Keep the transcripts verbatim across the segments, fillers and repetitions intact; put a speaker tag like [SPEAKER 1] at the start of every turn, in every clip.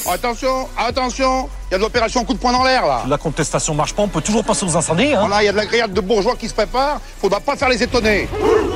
[SPEAKER 1] Attention, attention, il y a de l'opération coup de poing dans l'air là.
[SPEAKER 2] La contestation marche pas, on peut toujours passer aux incendies. Hein.
[SPEAKER 1] Voilà, il y a de la grillade de bourgeois qui se prépare, faudra pas faire les étonner.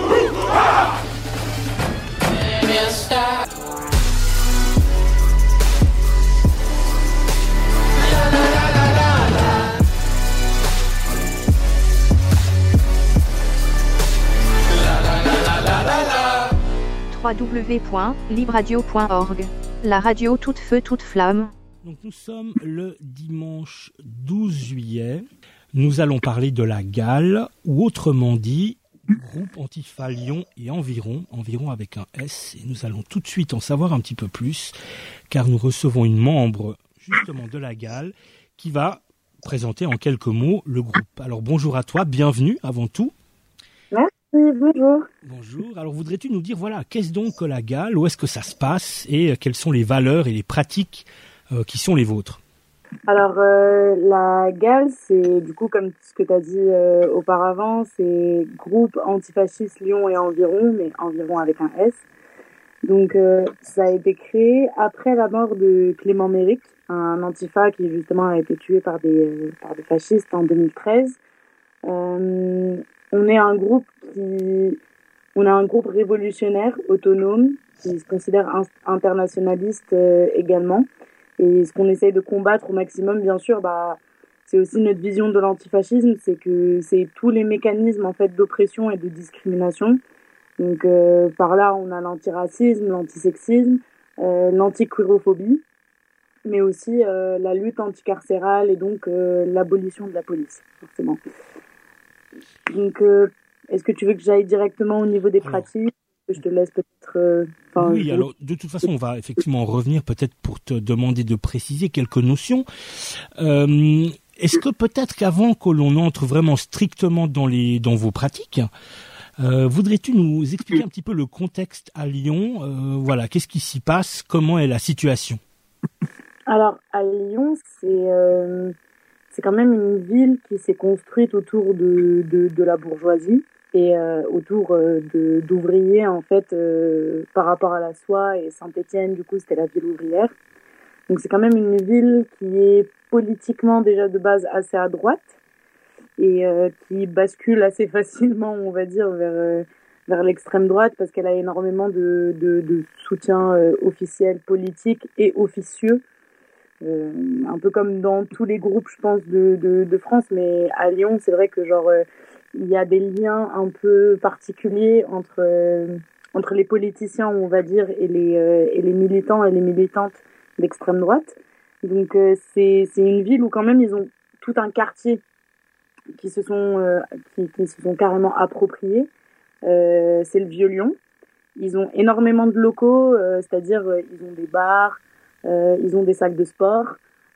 [SPEAKER 3] w w w point libradio point org. La radio toute feu toute flamme.
[SPEAKER 4] Donc nous sommes le dimanche douze juillet. Nous allons parler de la Gale, ou autrement dit, groupe Antifa Lyon et environ, environ avec un S. Et nous allons tout de suite en savoir un petit peu plus, car nous recevons une membre justement de la Gale qui va présenter en quelques mots le groupe. Alors bonjour à toi, bienvenue avant tout.
[SPEAKER 5] Bonjour.
[SPEAKER 4] Bonjour. Alors, voudrais-tu nous dire, voilà, qu'est-ce donc que la Gale, où est-ce que ça se passe et quelles sont les valeurs et les pratiques euh, qui sont les vôtres?
[SPEAKER 5] Alors, euh, la Gale, c'est du coup, comme ce que tu as dit euh, auparavant, c'est groupe antifasciste Lyon et environ, mais environ avec un S. Donc, euh, ça a été créé après la mort de Clément Méric, un antifa qui justement a été tué par des, euh, par des fascistes en deux mille treize. Euh, On est un groupe qui, on a un groupe révolutionnaire, autonome, qui se considère internationaliste euh, également. Et ce qu'on essaye de combattre au maximum, bien sûr, bah, c'est aussi notre vision de l'antifascisme, c'est que c'est tous les mécanismes en fait d'oppression et de discrimination. Donc euh, par là, on a l'antiracisme, l'antisexisme, euh, l'antiqueerophobie, mais aussi euh, la lutte anticarcérale et donc euh, l'abolition de la police, forcément. Donc, euh, est-ce que tu veux que j'aille directement au niveau des alors, pratiques? Je te laisse peut-être... Euh,
[SPEAKER 4] oui,
[SPEAKER 5] je...
[SPEAKER 4] alors de toute façon, on va effectivement revenir peut-être pour te demander de préciser quelques notions. Euh, est-ce que peut-être qu'avant que l'on entre vraiment strictement dans, les, dans vos pratiques, euh, voudrais-tu nous expliquer un petit peu le contexte à Lyon? euh, Voilà, qu'est-ce qui s'y passe? Comment est la situation?
[SPEAKER 5] Alors, à Lyon, c'est... Euh... C'est quand même une ville qui s'est construite autour de, de, de la bourgeoisie et euh, autour euh, de, d'ouvriers, en fait, euh, par rapport à la soie. Et Saint-Étienne, du coup, c'était la ville ouvrière. Donc, c'est quand même une ville qui est politiquement déjà de base assez à droite et euh, qui bascule assez facilement, on va dire, vers, euh, vers l'extrême droite parce qu'elle a énormément de, de, de soutien euh, officiel, politique et officieux. Euh, un peu comme dans tous les groupes, je pense, de, de, de France, mais à Lyon, c'est vrai que genre euh, il y a des liens un peu particuliers entre euh, entre les politiciens, on va dire, et les euh, et les militants et les militantes d'extrême droite. Donc euh, c'est c'est une ville où quand même ils ont tout un quartier qui se sont euh, qui, qui se sont carrément appropriés. Euh, c'est le Vieux-Lyon. Ils ont énormément de locaux, euh, c'est-à-dire euh, ils ont des bars. Euh, ils ont des salles de sport.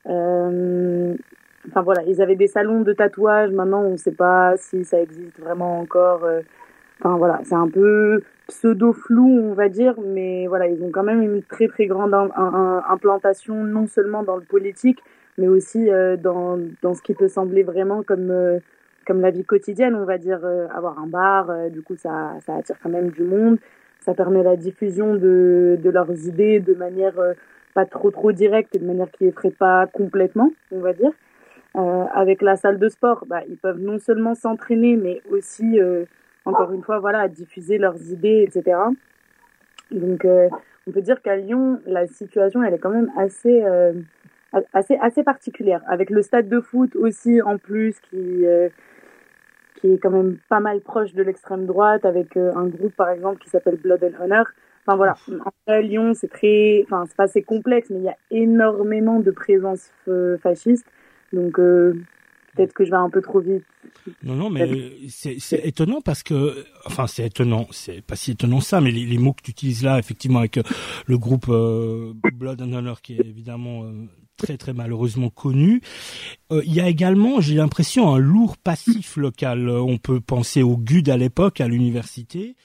[SPEAKER 5] Euh, enfin voilà, ils avaient des salons de tatouage. Maintenant, on ne sait pas si ça existe vraiment encore. Euh, enfin voilà, c'est un peu pseudo-flou, on va dire, mais voilà, ils ont quand même une très très grande in- in- implantation, non seulement dans le politique, mais aussi euh, dans dans ce qui peut sembler vraiment comme euh, comme la vie quotidienne, on va dire, euh, avoir un bar. Euh, du coup, ça ça attire quand même du monde. Ça permet la diffusion de de leurs idées de manière euh, pas trop trop direct et de manière qui effraie pas complètement, on va dire. Euh, avec la salle de sport, bah, ils peuvent non seulement s'entraîner, mais aussi, euh, encore une fois, voilà, diffuser leurs idées, et cetera. Donc, euh, on peut dire qu'à Lyon, la situation, elle est quand même assez, euh, assez, assez particulière. Avec le stade de foot aussi, en plus, qui, euh, qui est quand même pas mal proche de l'extrême droite, avec euh, un groupe, par exemple, qui s'appelle Blood and Honor. Enfin voilà, en fait, Lyon, c'est très, enfin c'est pas assez complexe, mais il y a énormément de présence euh, fasciste. Donc euh, peut-être que je vais un peu trop vite.
[SPEAKER 4] Non, non, mais c'est, c'est étonnant parce que, enfin c'est étonnant, c'est pas si étonnant ça, mais les, les mots que tu utilises là, effectivement, avec euh, le groupe euh, Blood and Honor, qui est évidemment euh, très très malheureusement connu. Euh, il y a également, j'ai l'impression, un lourd passif local. On peut penser au G U D à l'époque, à l'université.
[SPEAKER 5] Ouais.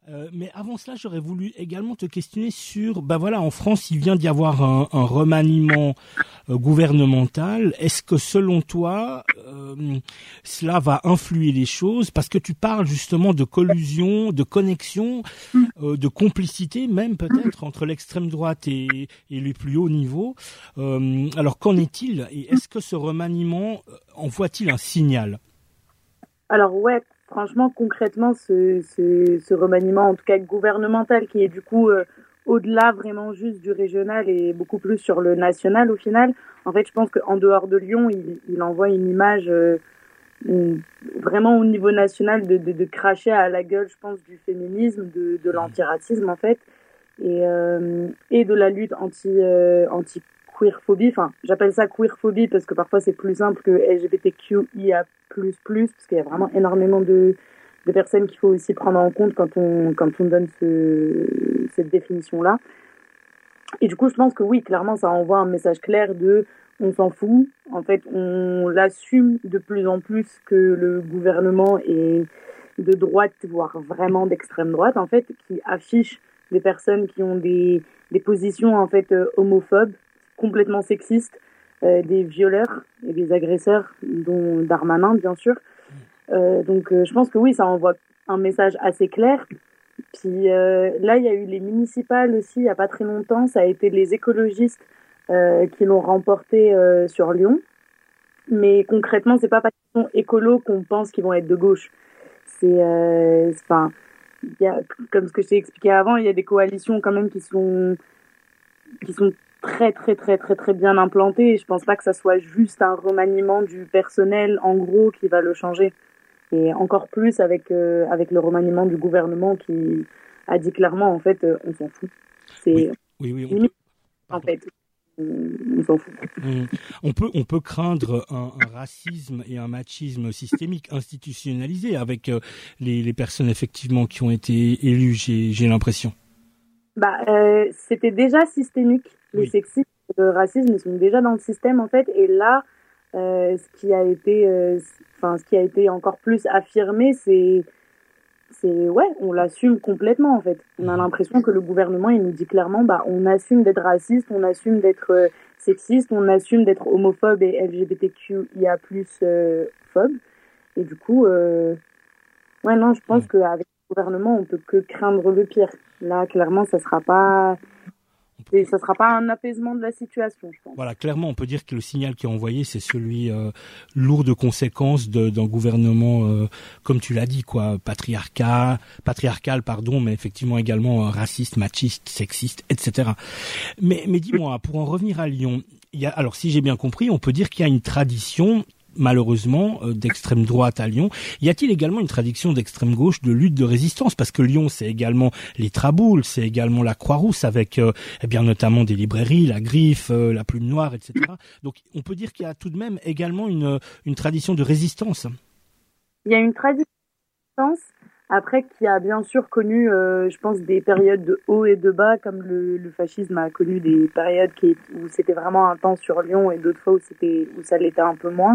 [SPEAKER 4] Euh, mais avant cela, j'aurais voulu également te questionner sur, ben voilà, en France, il vient d'y avoir un, un remaniement euh, gouvernemental. Est-ce que selon toi, euh, cela va influer les choses? Parce que tu parles justement de collusion, de connexion, euh, de complicité même peut-être entre l'extrême droite et, et les plus hauts niveaux. Euh, alors qu'en est-il? Et est-ce que ce remaniement envoie-t-il un signal?
[SPEAKER 5] Alors ouais, franchement, concrètement, ce, ce, ce remaniement, en tout cas gouvernemental, qui est du coup euh, au-delà vraiment juste du régional et beaucoup plus sur le national au final, en fait, je pense qu'en dehors de Lyon, il, il envoie une image euh, vraiment au niveau national de, de, de cracher à la gueule, je pense, du féminisme, de, de l'antiracisme en fait, et, euh, et de la lutte anti, euh, anti queerphobie, enfin j'appelle ça queerphobie parce que parfois c'est plus simple que L G B T Q I A plus plus, parce qu'il y a vraiment énormément de, de personnes qu'il faut aussi prendre en compte quand on, quand on donne ce, cette définition-là. Et du coup, je pense que oui, clairement, ça envoie un message clair de on s'en fout. En fait, on l'assume de plus en plus que le gouvernement est de droite, voire vraiment d'extrême droite, en fait, qui affiche des personnes qui ont des, des positions en fait homophobes, complètement sexistes, euh, des violeurs et des agresseurs, dont Darmanin, bien sûr. Euh, donc, euh, je pense que oui, ça envoie un message assez clair. Puis euh, là, il y a eu les municipales aussi, il n'y a pas très longtemps. Ça a été les écologistes euh, qui l'ont remporté euh, sur Lyon. Mais concrètement, c'est pas parce qu'ils sont écolos qu'on pense qu'ils vont être de gauche. C'est, enfin, euh, il y a, comme ce que je t'ai expliqué avant, il y a des coalitions quand même qui sont, qui sont très très très très très bien implanté et je pense pas que ça soit juste un remaniement du personnel en gros qui va le changer, et encore plus avec euh, avec le remaniement du gouvernement qui a dit clairement en fait euh, on s'en fout, c'est
[SPEAKER 4] oui, oui, oui, on peut...
[SPEAKER 5] en fait on s'en fout.
[SPEAKER 4] On peut on peut craindre un, un racisme et un machisme systémique institutionnalisé avec euh, les les personnes effectivement qui ont été élues, j'ai j'ai l'impression.
[SPEAKER 5] Bah euh, c'était déjà systémique. Les oui. sexismes et le racisme, ils sont déjà dans le système, en fait. Et là, euh, ce qui a été, enfin, euh, ce qui a été encore plus affirmé, c'est, c'est, ouais, on l'assume complètement, en fait. On a l'impression que le gouvernement, il nous dit clairement, bah, on assume d'être raciste, on assume d'être euh, sexiste, on assume d'être homophobe et L G B T Q I A plus euh, phobe. Et du coup, euh, ouais, non, je pense mmh. qu'avec le gouvernement, on peut que craindre le pire. Là, clairement, ça sera pas... Et ça ne sera pas un apaisement de la situation, je pense.
[SPEAKER 4] Voilà, clairement, on peut dire que le signal qui est envoyé, c'est celui euh, lourd de conséquences de, d'un gouvernement, euh, comme tu l'as dit, quoi, patriarcal, patriarcal, pardon, mais effectivement également euh, raciste, machiste, sexiste, et cetera. Mais, mais dis-moi, pour en revenir à Lyon, il y a, alors si j'ai bien compris, on peut dire qu'il y a une tradition, malheureusement, euh, d'extrême droite à Lyon. Y a-t-il également une tradition d'extrême gauche de lutte de résistance? Parce que Lyon, c'est également les Traboules, c'est également la Croix-Rousse avec, euh, eh bien, notamment des librairies, la Griffe, euh, la Plume Noire, et cetera. Donc, on peut dire qu'il y a tout de même également une, une tradition de résistance.
[SPEAKER 5] Il y a une tradition de résistance, après qui a bien sûr connu, euh, je pense, des périodes de haut et de bas, comme le, le fascisme a connu des périodes qui, où c'était vraiment intense sur Lyon et d'autres fois où, c'était, où ça l'était un peu moins.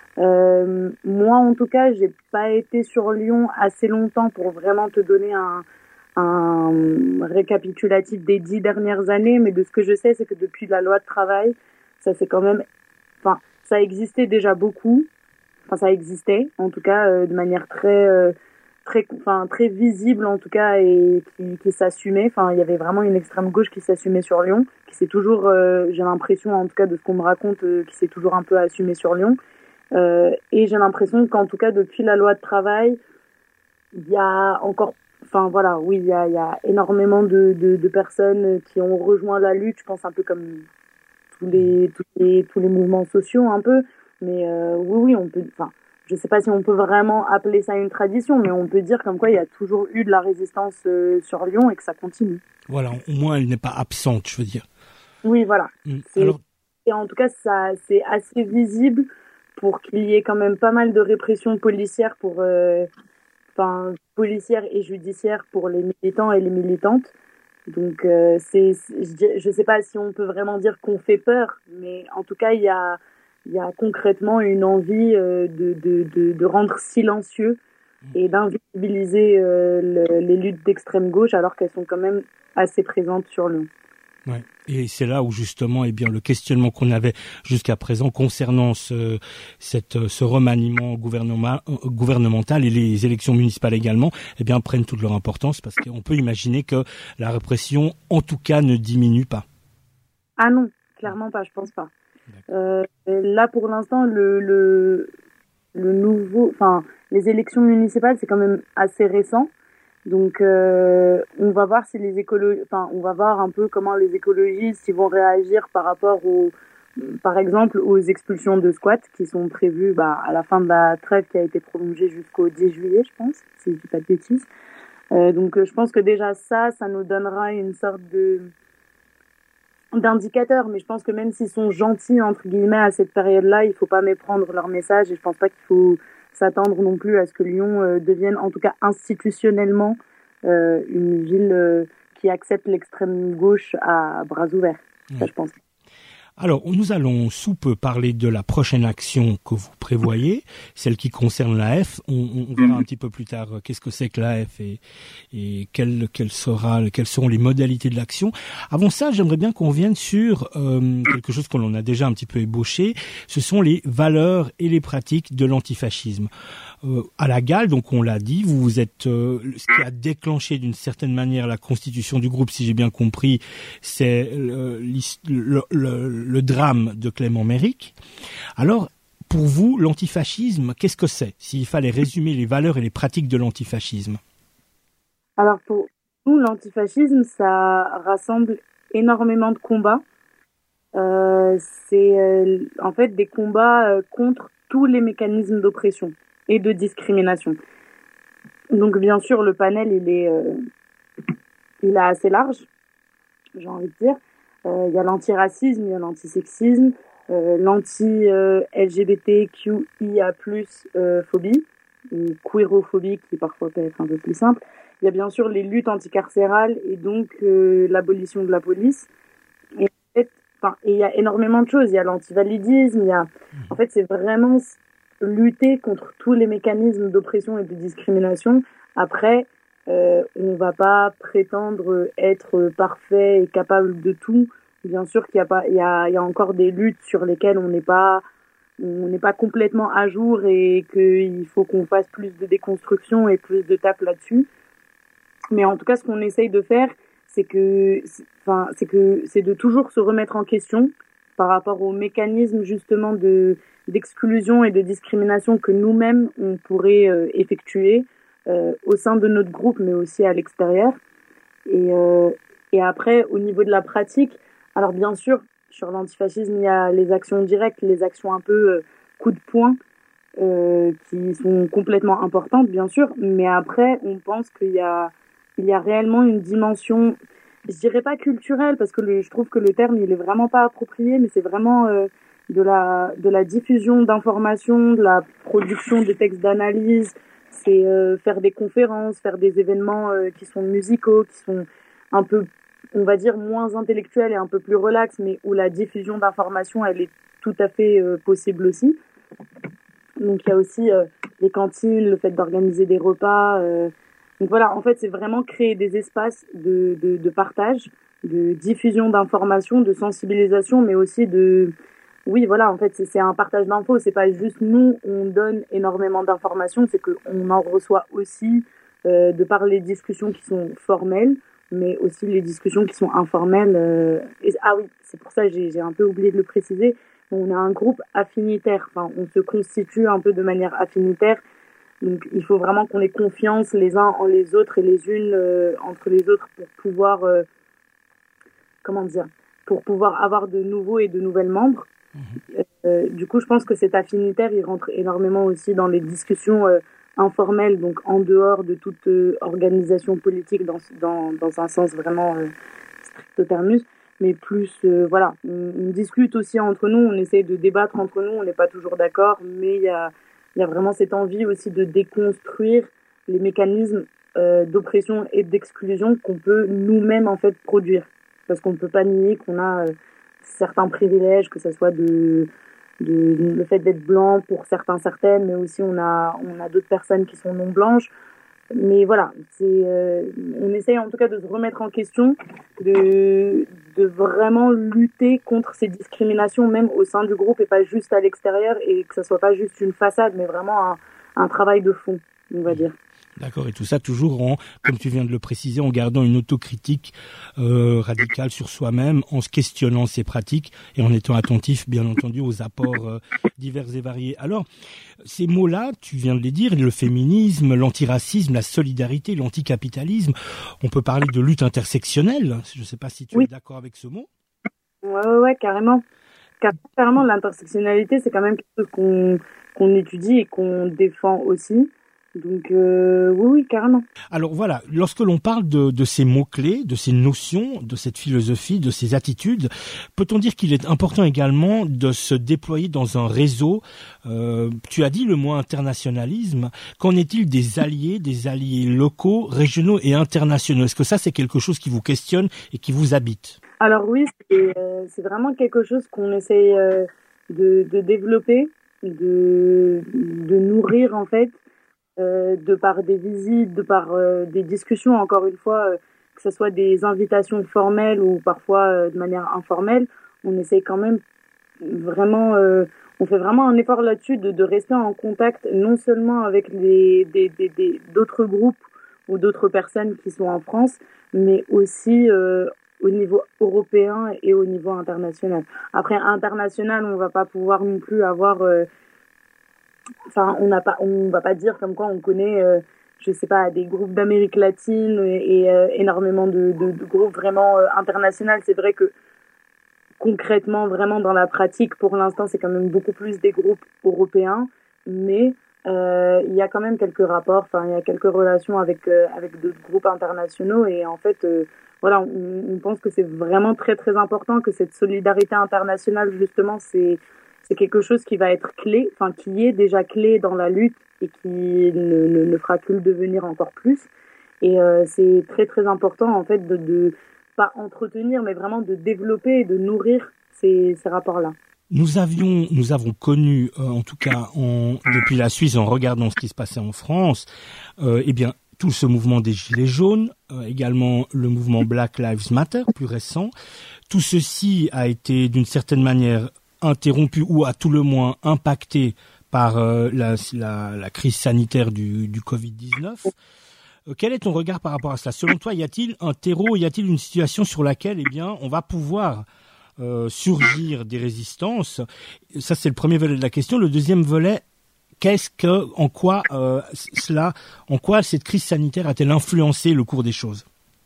[SPEAKER 5] Euh, moi, en tout cas, j'ai pas été sur Lyon assez longtemps pour vraiment te donner un, un récapitulatif des dix dernières années, mais de ce que je sais, c'est que depuis la loi de travail, ça c'est quand même, enfin, ça existait déjà beaucoup, enfin, ça existait, en tout cas, euh, de manière très, euh, très, enfin, très visible, en tout cas, et qui, qui s'assumait. Enfin, il y avait vraiment une extrême gauche qui s'assumait sur Lyon, qui s'est toujours, euh, j'ai l'impression, en tout cas, de ce qu'on me raconte, euh, qui s'est toujours un peu assumée sur Lyon. Euh, et j'ai l'impression qu'en tout cas depuis la loi de travail, il y a encore, enfin voilà, oui, il y a, il y a énormément de, de, de personnes qui ont rejoint la lutte. Je pense un peu comme tous les tous les tous les mouvements sociaux un peu, mais euh, oui oui on peut, enfin je sais pas si on peut vraiment appeler ça une tradition, mais on peut dire comme quoi il y a toujours eu de la résistance euh, sur Lyon et que ça continue.
[SPEAKER 4] Voilà, au moins elle n'est pas absente, je veux dire.
[SPEAKER 5] Oui voilà.
[SPEAKER 4] Mmh.
[SPEAKER 5] C'est,
[SPEAKER 4] Alors...
[SPEAKER 5] et en tout cas ça c'est assez visible, pour qu'il y ait quand même pas mal de répression policière pour, euh, enfin, policière et judiciaire pour les militants et les militantes. Donc, euh, c'est, c'est, je sais pas si on peut vraiment dire qu'on fait peur, mais en tout cas, il y a, il y a concrètement une envie euh, de, de, de, de rendre silencieux et d'invisibiliser euh, le, les luttes d'extrême gauche alors qu'elles sont quand même assez présentes sur nous.
[SPEAKER 4] Ouais. Et c'est là où justement, eh bien, le questionnement qu'on avait jusqu'à présent concernant ce, cette, ce remaniement gouvernement, gouvernemental et les élections municipales également, eh bien, prennent toute leur importance parce qu'on peut imaginer que la répression, en tout cas, ne diminue pas.
[SPEAKER 5] Ah non, clairement pas, je pense pas. Euh, là, pour l'instant, le, le, le nouveau, enfin, les élections municipales, c'est quand même assez récent. Donc, euh, on va voir si les écologistes, enfin, on va voir un peu comment les écologistes ils vont réagir par rapport aux, par exemple, aux expulsions de squats qui sont prévues, bah, à la fin de la trêve qui a été prolongée jusqu'au dix juillet, je pense, si je dis pas de bêtises. Euh, donc, euh, je pense que déjà ça, ça nous donnera une sorte de, d'indicateurs, mais je pense que même s'ils sont gentils, entre guillemets, à cette période-là, il faut pas méprendre leur message et je pense pas qu'il faut s'attendre non plus à ce que Lyon euh, devienne, en tout cas institutionnellement, euh, une ville euh, qui accepte l'extrême gauche à bras ouverts. Oui. Ça, je pense.
[SPEAKER 4] Alors, nous allons sous peu parler de la prochaine action que vous prévoyez, celle qui concerne l'A F. On, on verra un petit peu plus tard euh, qu'est-ce que c'est que l'A F et, et quelle, quelle sera, quelles seront les modalités de l'action. Avant ça, j'aimerais bien qu'on vienne sur euh, quelque chose qu'on a déjà un petit peu ébauché. Ce sont les valeurs et les pratiques de l'antifascisme. Euh, à la Gale, donc on l'a dit, vous, vous êtes euh, ce qui a déclenché d'une certaine manière la constitution du groupe, si j'ai bien compris, c'est le, le, le, le drame de Clément Méric. Alors, pour vous, l'antifascisme, qu'est-ce que c'est, s'il fallait résumer les valeurs et les pratiques de l'antifascisme?
[SPEAKER 5] Alors pour nous, l'antifascisme, ça rassemble énormément de combats. Euh, c'est euh, en fait des combats euh, contre tous les mécanismes d'oppression et de discrimination. Donc bien sûr, le panel, il est, euh, il est assez large, j'ai envie de dire. Euh, il y a l'antiracisme, il y a l'antisexisme, euh, l'anti-L G B T Q I A plus, euh, phobie, ou queerophobie, qui parfois peut être un peu plus simple. Il y a bien sûr les luttes anticarcérales et donc euh, l'abolition de la police. Et, en fait, enfin, et il y a énormément de choses. Il y a l'antivalidisme, il y a... En fait, c'est vraiment lutter contre tous les mécanismes d'oppression et de discrimination. Après, euh, on va pas prétendre être parfait et capable de tout. Bien sûr qu'il y a pas, il y a, il y a encore des luttes sur lesquelles on n'est pas, on n'est pas complètement à jour et qu'il faut qu'on fasse plus de déconstruction et plus de taf là-dessus. Mais en tout cas, ce qu'on essaye de faire, c'est que, enfin, c'est que, c'est de toujours se remettre en question par rapport aux mécanismes justement de d'exclusion et de discrimination que nous-mêmes on pourrait euh, effectuer euh, au sein de notre groupe, mais aussi à l'extérieur. Et euh, et après, au niveau de la pratique, alors bien sûr, sur l'antifascisme, il y a les actions directes, les actions un peu euh, coup de poing, euh, qui sont complètement importantes, bien sûr. Mais après, on pense qu'il y a il y a réellement une dimension, je dirais pas culturelle, parce que le, je trouve que le terme il est vraiment pas approprié, mais c'est vraiment euh, de la de la diffusion d'informations, de la production de textes d'analyse, c'est euh, faire des conférences, faire des événements euh, qui sont musicaux, qui sont un peu, on va dire, moins intellectuels et un peu plus relax, mais où la diffusion d'informations elle est tout à fait euh, possible aussi. Donc il y a aussi euh, les cantines, le fait d'organiser des repas. Euh, donc voilà, en fait c'est vraiment créer des espaces de de, de partage, de diffusion d'informations, de sensibilisation, mais aussi de oui, voilà, en fait, c'est, c'est un partage d'infos. C'est pas juste nous, on donne énormément d'informations, c'est qu'on en reçoit aussi euh, de par les discussions qui sont formelles, mais aussi les discussions qui sont informelles. Euh, et, ah oui, c'est pour ça que j'ai, j'ai un peu oublié de le préciser. On a un groupe affinitaire. Enfin, on se constitue un peu de manière affinitaire. Donc, il faut vraiment qu'on ait confiance les uns en les autres et les unes euh, entre les autres pour pouvoir, euh, comment dire, pour pouvoir avoir de nouveaux et de nouvelles membres. Mmh. Euh, du coup, je pense que cet affinitaire, il rentre énormément aussi dans les discussions euh, informelles, donc en dehors de toute euh, organisation politique dans, dans, dans un sens vraiment euh, stricto terminus, mais plus, euh, voilà, on, on discute aussi entre nous, on essaye de débattre entre nous, on n'est pas toujours d'accord, mais il y a, il y a vraiment cette envie aussi de déconstruire les mécanismes euh, d'oppression et d'exclusion qu'on peut nous-mêmes en fait produire, parce qu'on ne peut pas nier qu'on a euh, certains privilèges, que ce soit de, de le fait d'être blanc pour certains, certaines, mais aussi on a on a d'autres personnes qui sont non blanches. Mais voilà, c'est euh, on essaye en tout cas de se remettre en question, de de vraiment lutter contre ces discriminations même au sein du groupe et pas juste à l'extérieur, et que ça soit pas juste une façade, mais vraiment un un travail de fond, on va dire.
[SPEAKER 4] D'accord, et tout ça toujours en, comme tu viens de le préciser, en gardant une autocritique euh, radicale sur soi-même, en se questionnant ses pratiques et en étant attentif, bien entendu, aux apports euh, divers et variés. Alors, ces mots-là, tu viens de les dire, le féminisme, l'antiracisme, la solidarité, l'anticapitalisme, on peut parler de lutte intersectionnelle. Je ne sais pas si tu oui. es d'accord avec ce mot.
[SPEAKER 5] Ouais, ouais, ouais, carrément. Carrément, l'intersectionnalité, c'est quand même quelque chose qu'on, qu'on étudie et qu'on défend aussi. Donc euh, oui, oui, carrément.
[SPEAKER 4] Alors voilà, lorsque l'on parle de, de ces mots-clés, de ces notions, de cette philosophie, de ces attitudes, peut-on dire qu'il est important également de se déployer dans un réseau euh, tu as dit le mot internationalisme. Qu'en est-il des alliés, des alliés locaux, régionaux et internationaux? Est-ce que ça, c'est quelque chose qui vous questionne et qui vous habite?
[SPEAKER 5] Alors oui, c'est, euh, c'est vraiment quelque chose qu'on essaye euh, de, de développer, de, de nourrir en fait. Euh, de par des visites, de par euh, des discussions, encore une fois, euh, que ce soit des invitations formelles ou parfois euh, de manière informelle, on essaye quand même vraiment, euh, on fait vraiment un effort là-dessus de, de rester en contact non seulement avec les, des, des, des, d'autres groupes ou d'autres personnes qui sont en France, mais aussi euh, au niveau européen et au niveau international. Après, international, on va pas pouvoir non plus avoir... Euh, Enfin, on n'a pas, on va pas dire comme quoi on connaît, euh, je sais pas, des groupes d'Amérique latine et, et euh, énormément de, de, de groupes vraiment euh, internationaux. C'est vrai que concrètement, vraiment dans la pratique, pour l'instant, c'est quand même beaucoup plus des groupes européens, mais euh, il y a quand même quelques rapports. Enfin, il y a quelques relations avec euh, avec d'autres groupes internationaux et en fait, euh, voilà, on, on pense que c'est vraiment très très important que cette solidarité internationale, justement, c'est C'est quelque chose qui va être clé, enfin qui est déjà clé dans la lutte et qui ne, ne, ne fera que le devenir encore plus. Et euh, c'est très très important en fait de, de pas entretenir, mais vraiment de développer et de nourrir ces, ces rapports-là.
[SPEAKER 4] Nous avions, nous avons connu, euh, en tout cas en, depuis la Suisse, en regardant ce qui se passait en France, euh, eh bien tout ce mouvement des Gilets jaunes, euh, également le mouvement Black Lives Matter, plus récent. Tout ceci a été d'une certaine manière interrompu ou à tout le moins impacté par euh, la, la, la crise sanitaire du, du covid dix-neuf. Euh, quel est ton regard par rapport à cela? Selon toi, y a-t-il un terreau, y a-t-il une situation sur laquelle eh bien, on va pouvoir euh, surgir des résistances? Ça, c'est le premier volet de la question. Le deuxième volet, qu'est-ce que, en quoi euh, cela, en quoi cette crise sanitaire a-t-elle influencé le cours des choses?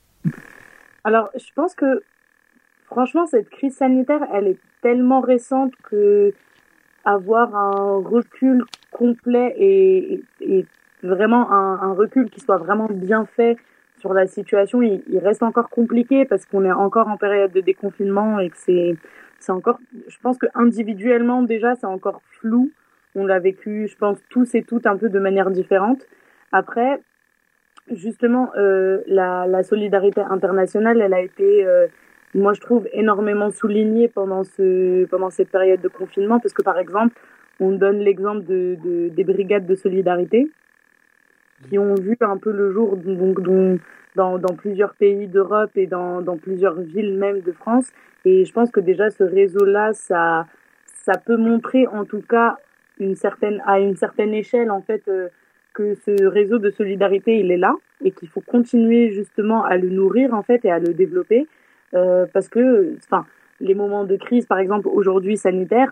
[SPEAKER 5] Alors, je pense que franchement, cette crise sanitaire, elle est tellement récente que avoir un recul complet et, et, et vraiment un, un recul qui soit vraiment bien fait sur la situation, il, il reste encore compliqué parce qu'on est encore en période de déconfinement et que c'est, c'est encore, je pense que individuellement déjà, c'est encore flou. On l'a vécu, je pense, tous et toutes un peu de manière différente. Après, justement, euh, la, la solidarité internationale, elle a été... Euh, moi, je trouve énormément souligné pendant ce pendant cette période de confinement, parce que par exemple, on donne l'exemple de, de des brigades de solidarité qui ont vu un peu le jour donc dont, dans dans plusieurs pays d'Europe et dans dans plusieurs villes même de France. Et je pense que déjà ce réseau-là, ça ça peut montrer en tout cas une certaine à une certaine échelle en fait euh, que ce réseau de solidarité il est là et qu'il faut continuer justement à le nourrir en fait et à le développer. Euh, parce que, enfin, les moments de crise, par exemple, aujourd'hui sanitaire,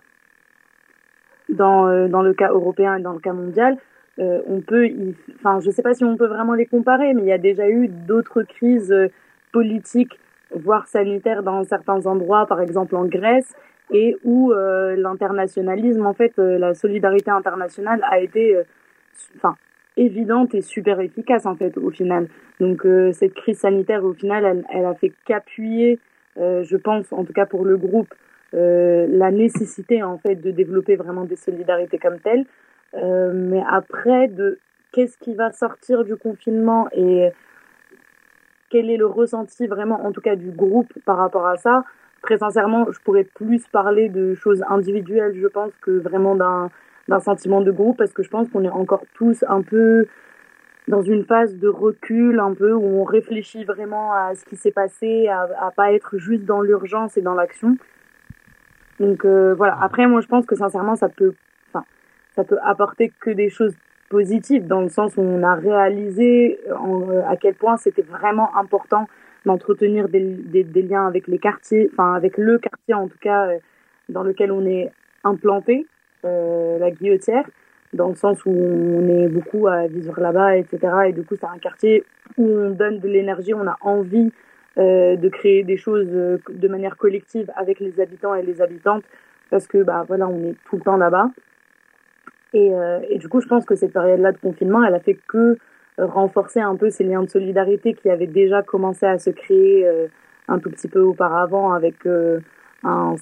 [SPEAKER 5] dans euh, dans le cas européen et dans le cas mondial, euh, on peut, enfin, je sais pas si on peut vraiment les comparer, mais il y a déjà eu d'autres crises euh, politiques, voire sanitaires, dans certains endroits, par exemple en Grèce, et où euh, l'internationalisme, en fait, euh, la solidarité internationale a été, enfin. Euh, évidente et super efficace en fait au final. Donc euh, cette crise sanitaire au final elle, elle a fait qu'appuyer euh, je pense en tout cas pour le groupe euh, la nécessité en fait de développer vraiment des solidarités comme telles. Euh, mais après de qu'est-ce qui va sortir du confinement et quel est le ressenti vraiment en tout cas du groupe par rapport à ça, très sincèrement, je pourrais plus parler de choses individuelles, je pense, que vraiment d'un, d'un sentiment de groupe, parce que je pense qu'on est encore tous un peu dans une phase de recul, un peu où on réfléchit vraiment à ce qui s'est passé, à, à pas être juste dans l'urgence et dans l'action. Donc euh, voilà. Après, moi, je pense que sincèrement, ça peut, enfin, ça peut apporter que des choses positives, dans le sens où on a réalisé en, euh, à quel point c'était vraiment important d'entretenir des, des, des liens avec les quartiers, enfin avec le quartier en tout cas euh, dans lequel on est implanté, euh, la Guillotière, dans le sens où on est beaucoup à vivre là-bas, et cetera. Et du coup, c'est un quartier où on donne de l'énergie, on a envie euh, de créer des choses euh, de manière collective avec les habitants et les habitantes, parce que bah voilà, on est tout le temps là-bas. Et, euh, et du coup, je pense que cette période-là de confinement, elle a fait que renforcer un peu ces liens de solidarité qui avaient déjà commencé à se créer euh, un tout petit peu auparavant avec euh, un,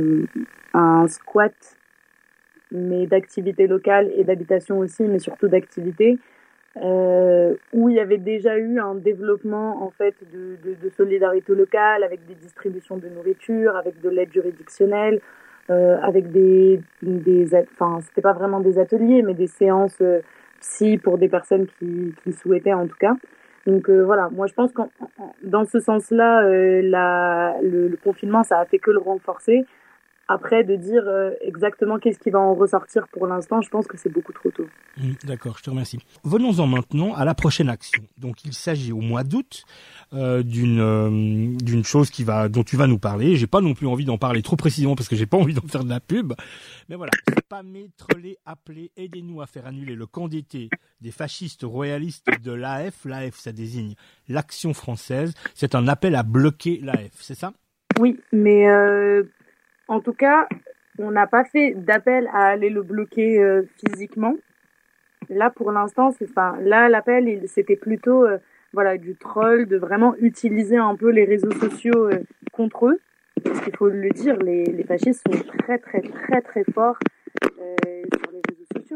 [SPEAKER 5] un squat, mais d'activités locales et d'habitation aussi, mais surtout d'activités, euh, où il y avait déjà eu un développement en fait de, de, de solidarité locale avec des distributions de nourriture, avec de l'aide juridictionnelle, euh, avec des, des, enfin c'était pas vraiment des ateliers, mais des séances euh, psy pour des personnes qui, qui souhaitaient en tout cas. Donc euh, voilà, moi je pense que dans ce sens-là, euh, la, le, le confinement ça a fait que le renforcer. Après, de dire euh, exactement qu'est-ce qui va en ressortir pour l'instant, je pense que c'est beaucoup trop tôt.
[SPEAKER 4] Mmh, d'accord, je te remercie. Venons-en maintenant à la prochaine action. Donc, il s'agit au mois d'août euh, d'une euh, d'une chose qui va dont tu vas nous parler. J'ai pas non plus envie d'en parler trop précisément parce que j'ai pas envie d'en faire de la pub. Mais voilà, spammer, troller, appeler, aidez-nous à faire annuler le camp d'été des fascistes royalistes de l'A F. L'A F, ça désigne l'Action française. C'est un appel à bloquer l'A F, c'est ça ?
[SPEAKER 5] Oui, mais euh... en tout cas, on n'a pas fait d'appel à aller le bloquer euh, physiquement. Là, pour l'instant, c'est, enfin, là, l'appel, il, c'était plutôt, euh, voilà, du troll, de vraiment utiliser un peu les réseaux sociaux euh, contre eux. Parce qu'il faut le dire, les, les fascistes sont très, très, très, très forts euh, sur les réseaux sociaux.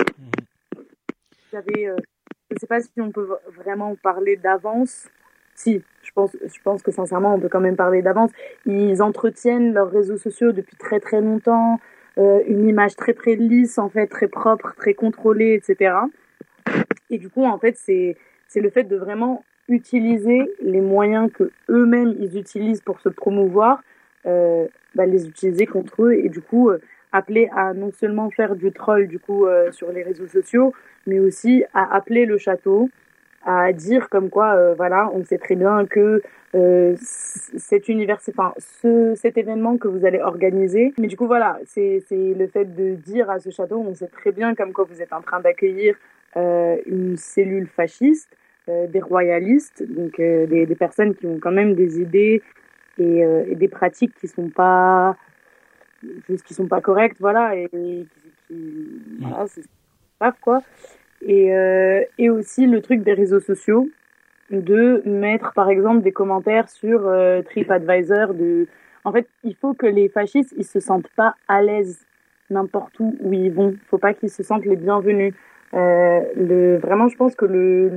[SPEAKER 5] Vous savez, euh, je ne sais pas si on peut vraiment parler d'avance. Si, je pense, je pense que sincèrement, on peut quand même parler d'avance. Ils entretiennent leurs réseaux sociaux depuis très très longtemps, euh, une image très très lisse, en fait, très propre, très contrôlée, et cetera. Et du coup, en fait, c'est c'est le fait de vraiment utiliser les moyens que eux-mêmes ils utilisent pour se promouvoir, euh, bah, les utiliser contre eux et du coup euh, appeler à non seulement faire du troll du coup euh, sur les réseaux sociaux, mais aussi à appeler le château, à dire comme quoi, euh, voilà, on sait très bien que euh, cet univers, enfin, ce, cet événement que vous allez organiser, mais du coup, voilà, c'est, c'est le fait de dire à ce château, on sait très bien comme quoi vous êtes en train d'accueillir euh, une cellule fasciste, euh, des royalistes, donc euh, des, des personnes qui ont quand même des idées et, euh, et des pratiques qui sont pas, juste qui sont pas correctes, voilà, et, et qui, qui, voilà, c'est grave, quoi. Et, euh, et aussi le truc des réseaux sociaux, de mettre par exemple des commentaires sur euh, TripAdvisor. De... En fait, il faut que les fascistes ils se sentent pas à l'aise n'importe où où ils vont. Il faut pas qu'ils se sentent les bienvenus. Euh, le... Vraiment, je pense que le,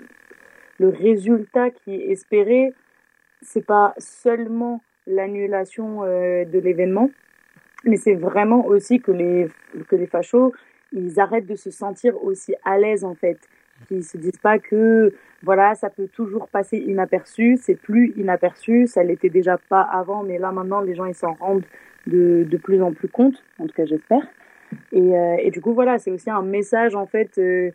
[SPEAKER 5] le résultat qui est espéré, c'est pas seulement l'annulation euh, de l'événement, mais c'est vraiment aussi que les, que les fachos ils arrêtent de se sentir aussi à l'aise en fait, qu'ils se disent pas que voilà ça peut toujours passer inaperçu, c'est plus inaperçu, ça l'était déjà pas avant, mais là maintenant les gens ils s'en rendent de, de plus en plus compte, en tout cas j'espère. Et, euh, et du coup voilà, c'est aussi un message en fait euh,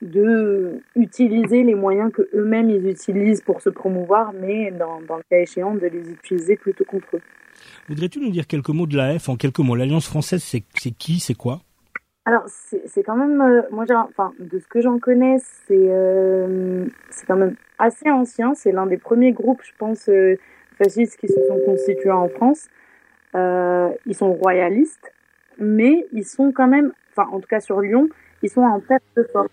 [SPEAKER 5] de utiliser les moyens que eux-mêmes ils utilisent pour se promouvoir, mais dans, dans le cas échéant de les utiliser plutôt contre eux.
[SPEAKER 4] Voudrais-tu nous dire quelques mots de l'A F en quelques mots? L'Alliance française, c'est, c'est qui, c'est quoi?
[SPEAKER 5] Alors, c'est, c'est quand même, euh, moi, j'ai, enfin, de ce que j'en connais, c'est, euh, c'est quand même assez ancien. C'est l'un des premiers groupes, je pense, euh, fascistes qui se sont constitués en France. Euh, ils sont royalistes, mais ils sont quand même, enfin, en tout cas sur Lyon, ils sont en perte de force.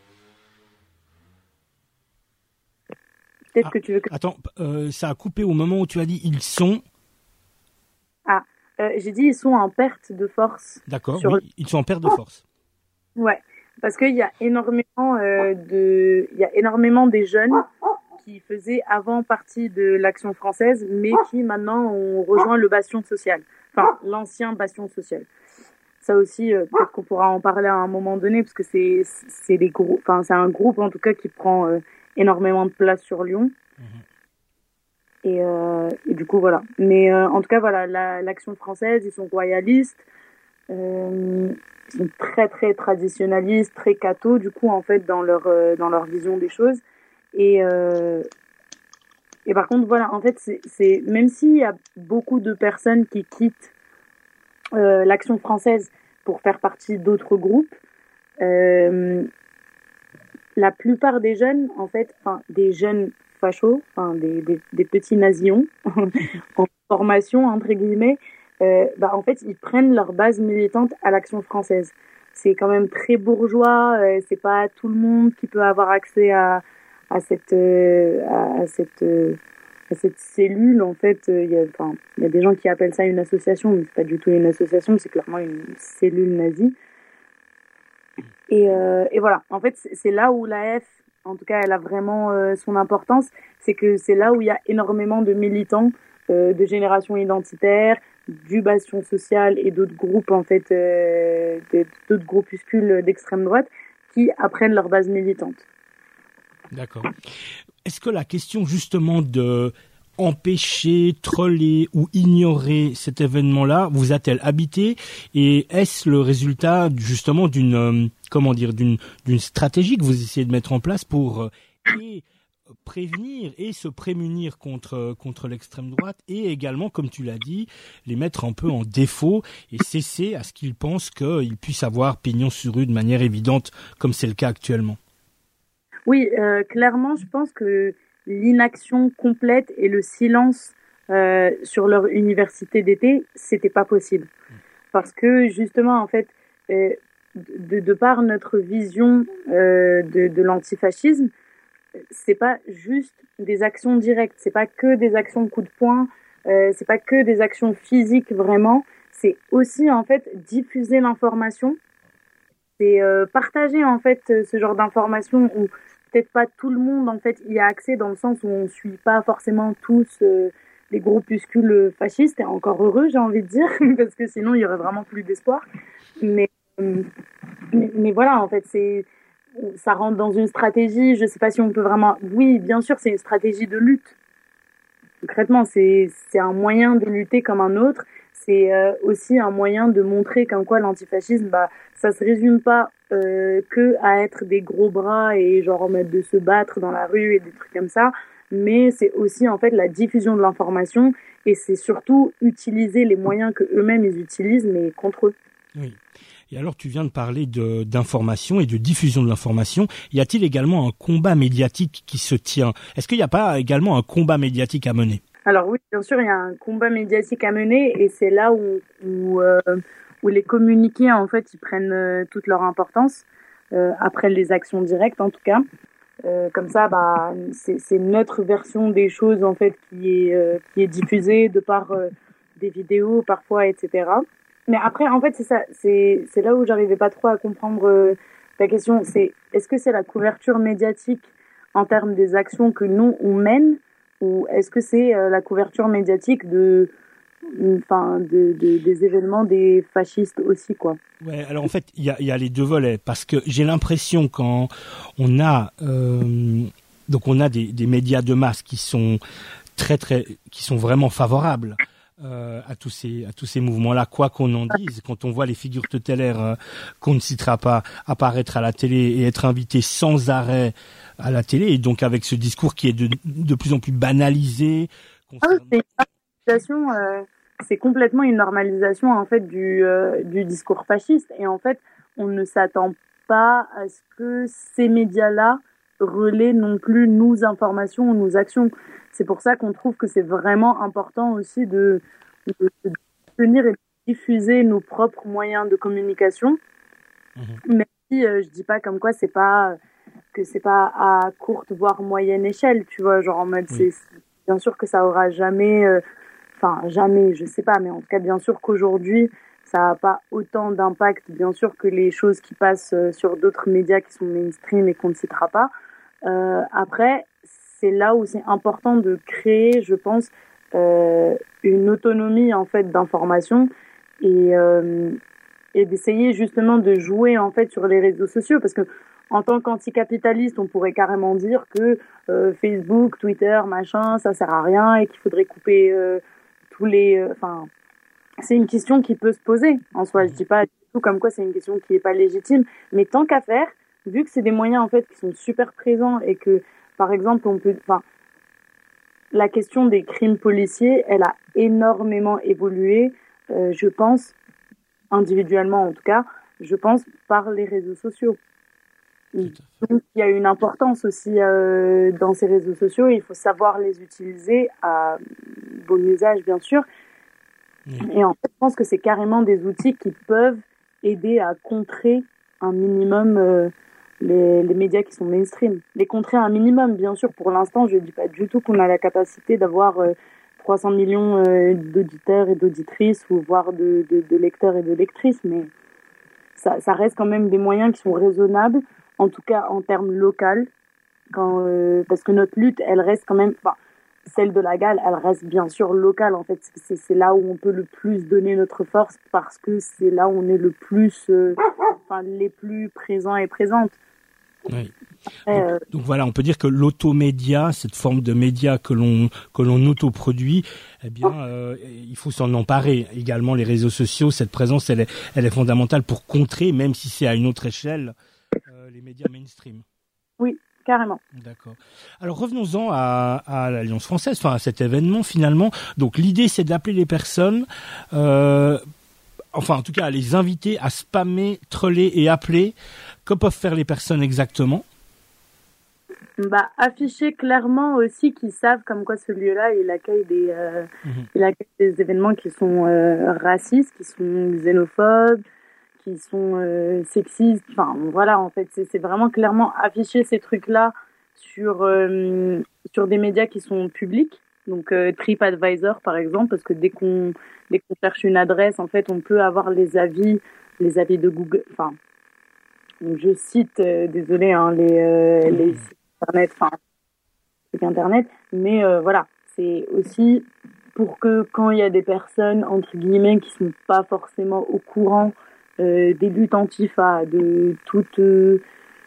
[SPEAKER 5] Peut-être
[SPEAKER 4] ah,
[SPEAKER 5] que tu veux que...
[SPEAKER 4] Attends, euh, ça a coupé au moment où tu as dit ils sont...
[SPEAKER 5] Ah, euh, j'ai dit ils sont en perte de force.
[SPEAKER 4] D'accord,
[SPEAKER 5] sur...
[SPEAKER 4] oui, ils sont en perte de force.
[SPEAKER 5] Ouais, parce qu'il y a énormément euh, de, il y a énormément des jeunes qui faisaient avant partie de l'Action française, mais qui maintenant ont rejoint le bastion social, enfin l'ancien bastion social. Ça aussi, euh, peut-être qu'on pourra en parler à un moment donné, parce que c'est c'est des groupes, enfin c'est un groupe en tout cas qui prend euh, énormément de place sur Lyon. Mmh. Et, euh, et du coup voilà. Mais euh, en tout cas voilà, la, l'Action française, ils sont royalistes, euh, ils sont très très traditionnalistes, très cathos du coup en fait dans leur euh, dans leur vision des choses. Et euh, et par contre voilà, en fait c'est c'est même s'il y a beaucoup de personnes qui quittent euh, l'Action française pour faire partie d'autres groupes, euh, la plupart des jeunes en fait, enfin des jeunes fachos, enfin des, des, des petits nazillons en formation entre guillemets, euh, bah en fait ils prennent leur base militante à l'Action française. C'est quand même très bourgeois, euh, c'est pas tout le monde qui peut avoir accès à à cette euh, à, à cette euh, à cette cellule en fait. Il euh, y a enfin il y a des gens qui appellent ça une association, mais c'est pas du tout une association, c'est clairement une cellule nazie. Et euh, et voilà, en fait c'est, c'est là où l'A F, en tout cas, elle a vraiment euh, son importance, c'est que c'est là où il y a énormément de militants euh, de génération identitaire, du bastion social et d'autres groupes, en fait, euh, d'autres groupuscules d'extrême droite qui apprennent leur base militante.
[SPEAKER 4] D'accord. Est-ce que la question, justement, de empêcher, troller ou ignorer cet événement-là vous a-t-elle habité, et est-ce le résultat justement d'une euh, comment dire d'une d'une stratégie que vous essayez de mettre en place pour euh, et prévenir et se prémunir contre contre l'extrême droite, et également, comme tu l'as dit, les mettre un peu en défaut et cesser à ce qu'ils pensent qu'ils puissent avoir pignon sur rue de manière évidente, comme c'est le cas actuellement?
[SPEAKER 5] Oui, euh, clairement, je pense que l'inaction complète et le silence euh, sur leur université d'été, c'était pas possible. Parce que justement, en fait, euh, de, de par notre vision euh, de, de l'antifascisme, c'est pas juste des actions directes, c'est pas que des actions coup de poing, euh, c'est pas que des actions physiques vraiment, c'est aussi en fait diffuser l'information, c'est euh, partager en fait ce genre d'informations où peut-être pas tout le monde en fait y a accès, dans le sens où on suit pas forcément tous euh, les groupuscules fascistes, et encore heureux, j'ai envie de dire, parce que sinon il y aurait vraiment plus d'espoir. Mais euh, mais, mais voilà, en fait, c'est ça rentre dans une stratégie. Je sais pas si on peut vraiment. Oui, bien sûr, c'est une stratégie de lutte. Concrètement, c'est c'est un moyen de lutter comme un autre. C'est euh, aussi un moyen de montrer qu'en quoi l'antifascisme, bah, ça se résume pas euh, que à être des gros bras et genre en mode de se battre dans la rue et des trucs comme ça, mais c'est aussi en fait la diffusion de l'information, et c'est surtout utiliser les moyens que eux-mêmes ils utilisent, mais contre eux.
[SPEAKER 4] Oui. Et alors, tu viens de parler de, d'information et de diffusion de l'information. Y a-t-il également un combat médiatique qui se tient? Est-ce qu'il n'y a pas également un combat médiatique à mener?
[SPEAKER 5] Alors oui, bien sûr, il y a un combat médiatique à mener, et c'est là où où, euh, où les communiqués en fait ils prennent euh, toute leur importance, euh, après les actions directes en tout cas. Euh, comme ça, bah c'est, c'est notre version des choses en fait qui est euh, qui est diffusée de par euh, des vidéos parfois, et cetera. Mais après, en fait, c'est ça, c'est c'est là où j'arrivais pas trop à comprendre euh, ta question. C'est est-ce que c'est la couverture médiatique en termes des actions que nous on mène, ou est-ce que c'est euh, la couverture médiatique de, enfin, de, de des événements des fascistes aussi, quoi?
[SPEAKER 4] Ouais, alors en fait, il y a, y a les deux volets, parce que j'ai l'impression quand on a euh, donc on a des, des médias de masse qui sont très très qui sont vraiment favorables Euh, à tous ces à tous ces mouvements-là, quoi qu'on en dise. Quand on voit les figures tutélaires euh, qu'on ne citera pas apparaître à la télé et être invités sans arrêt à la télé, et donc avec ce discours qui est de de plus en plus banalisé.
[SPEAKER 5] Concernant... Ah, c'est une normalisation, euh, c'est complètement une normalisation en fait du euh, du discours fasciste, et en fait on ne s'attend pas à ce que ces médias-là relaient non plus nos informations ou nos actions. C'est pour ça qu'on trouve que c'est vraiment important aussi de, de, de tenir et de diffuser nos propres moyens de communication. Mmh. Même si euh, je dis pas comme quoi c'est pas que c'est pas à courte voire moyenne échelle, tu vois, genre en mode oui. c'est, c'est bien sûr que ça aura jamais, enfin euh, jamais, je sais pas, mais en tout cas bien sûr qu'aujourd'hui ça a pas autant d'impact, bien sûr, que les choses qui passent sur d'autres médias qui sont mainstream et qu'on ne citera pas. Euh, après, c'est là où c'est important de créer, je pense, euh, une autonomie en fait d'information et euh, et d'essayer justement de jouer en fait sur les réseaux sociaux, parce que en tant qu'anticapitaliste, on pourrait carrément dire que euh, Facebook, Twitter, machin, ça sert à rien et qu'il faudrait couper euh, tous les. Enfin, euh, c'est une question qui peut se poser en soi. Je dis pas du tout comme quoi c'est une question qui est pas légitime, mais tant qu'à faire, vu que c'est des moyens en fait qui sont super présents et que, par exemple, on peut. Enfin, la question des crimes policiers, elle a énormément évolué, euh, je pense, individuellement en tout cas, je pense par les réseaux sociaux. Donc, il y a une importance aussi euh, dans ces réseaux sociaux. Il faut savoir les utiliser à bon usage, bien sûr. Mmh. Et en fait, je pense que c'est carrément des outils qui peuvent aider à contrer un minimum euh, les, les médias qui sont mainstream. Les contrer un minimum, bien sûr. Pour l'instant, je ne dis pas du tout qu'on a la capacité d'avoir euh, trois cents millions euh, d'auditeurs et d'auditrices, ou voire de, de, de lecteurs et de lectrices, mais ça, ça reste quand même des moyens qui sont raisonnables. En tout cas en termes local, quand euh, parce que notre lutte, elle reste quand même, enfin, celle de la Galle, elle reste bien sûr locale en fait. C'est, c'est là où on peut le plus donner notre force, parce que c'est là où on est le plus, euh, enfin, les plus présents et présentes.
[SPEAKER 4] Oui. Après, donc, euh, donc voilà, on peut dire que l'automédia, cette forme de média que l'on que l'on autoproduit, eh bien, euh, il faut s'en emparer. Également, les réseaux sociaux, cette présence, elle est, elle est fondamentale pour contrer, même si c'est à une autre échelle, euh, les médias mainstream.
[SPEAKER 5] Oui, carrément.
[SPEAKER 4] D'accord. Alors revenons-en à, à l'Alliance française, enfin à cet événement finalement. Donc l'idée, c'est d'appeler les personnes, euh, enfin en tout cas à les inviter à spammer, troller et appeler. Que peuvent faire les personnes exactement ?
[SPEAKER 5] Bah, afficher clairement aussi qu'ils savent comme quoi ce lieu-là, il accueille des, euh, mmh. il accueille des événements qui sont euh, racistes, qui sont xénophobes, qui sont euh, sexistes. Enfin, voilà, en fait, c'est, c'est vraiment clairement afficher ces trucs-là sur, euh, sur des médias qui sont publics. Donc, euh, TripAdvisor, par exemple, parce que dès qu'on, dès qu'on cherche une adresse, en fait, on peut avoir les avis, les avis de Google, enfin, je cite, euh, désolé, hein, les, euh, les sites internet, enfin, trucs internet, mais euh, voilà, c'est aussi pour que quand il y a des personnes, entre guillemets, qui sont pas forcément au courant euh, des luttes antifa, de toute, euh,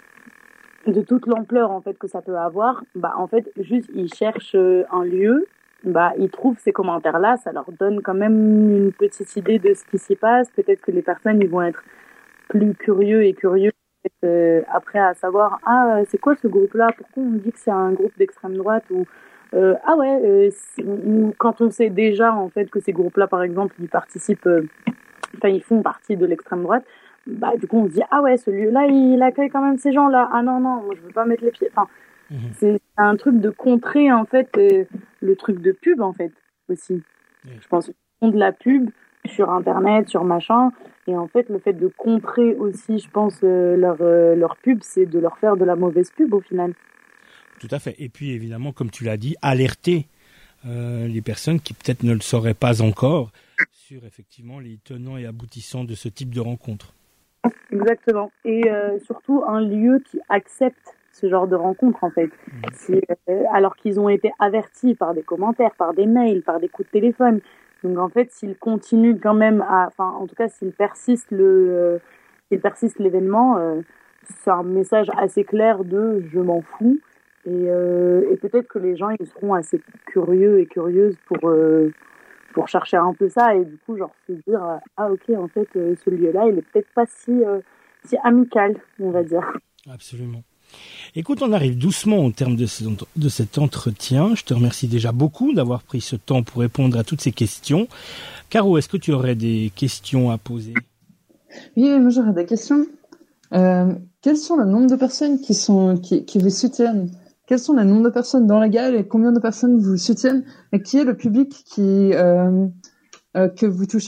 [SPEAKER 5] de toute l'ampleur, en fait, que ça peut avoir, bah, en fait, juste, ils cherchent euh, un lieu, bah, ils trouvent ces commentaires-là, ça leur donne quand même une petite idée de ce qui s'y passe. Peut-être que les personnes, ils vont être plus curieux et curieux Euh, après à savoir, ah, c'est quoi ce groupe-là, pourquoi on dit que c'est un groupe d'extrême droite, ou euh, ah ouais, euh, ou quand on sait déjà en fait que ces groupes-là, par exemple, ils participent, euh, enfin ils font partie de l'extrême droite, bah du coup on se dit, ah ouais, ce lieu-là il accueille quand même ces gens-là, ah non non, moi je veux pas mettre les pieds, enfin mmh. c'est un truc de contrer en fait euh, le truc de pub en fait aussi, mmh. je pense qu'ils font de la pub sur internet, sur machin. Et en fait, le fait de contrer aussi, je pense, euh, leur, euh, leur pub, c'est de leur faire de la mauvaise pub au final.
[SPEAKER 4] Tout à fait. Et puis, évidemment, comme tu l'as dit, alerter euh, les personnes qui peut-être ne le sauraient pas encore sur, effectivement, les tenants et aboutissants de ce type de rencontre.
[SPEAKER 5] Exactement. Et euh, surtout, un lieu qui accepte ce genre de rencontre, en fait. Mmh. C'est, euh, alors qu'ils ont été avertis par des commentaires, par des mails, par des coups de téléphone. Donc en fait, s'il continue quand même à, enfin en tout cas s'il persiste le, euh, s'il persiste l'événement, euh, c'est un message assez clair de je m'en fous, et, euh, et peut-être que les gens ils seront assez curieux et curieuses pour euh, pour chercher un peu ça, et du coup genre se dire ah ok, en fait euh, ce lieu-là il est peut-être pas si euh, si amical, on va dire.
[SPEAKER 4] Absolument. Écoute, on arrive doucement au terme de, ce, de cet entretien. Je te remercie déjà beaucoup d'avoir pris ce temps pour répondre à toutes ces questions. Caro, est-ce que tu aurais des questions à poser ?
[SPEAKER 6] Oui, moi j'aurais des questions. Euh, quels sont le nombre de personnes qui, sont, qui, qui vous soutiennent ? Quels sont les nombres de personnes dans la Galle et combien de personnes vous soutiennent ? Et qui est le public qui, euh, euh, que vous touchez ?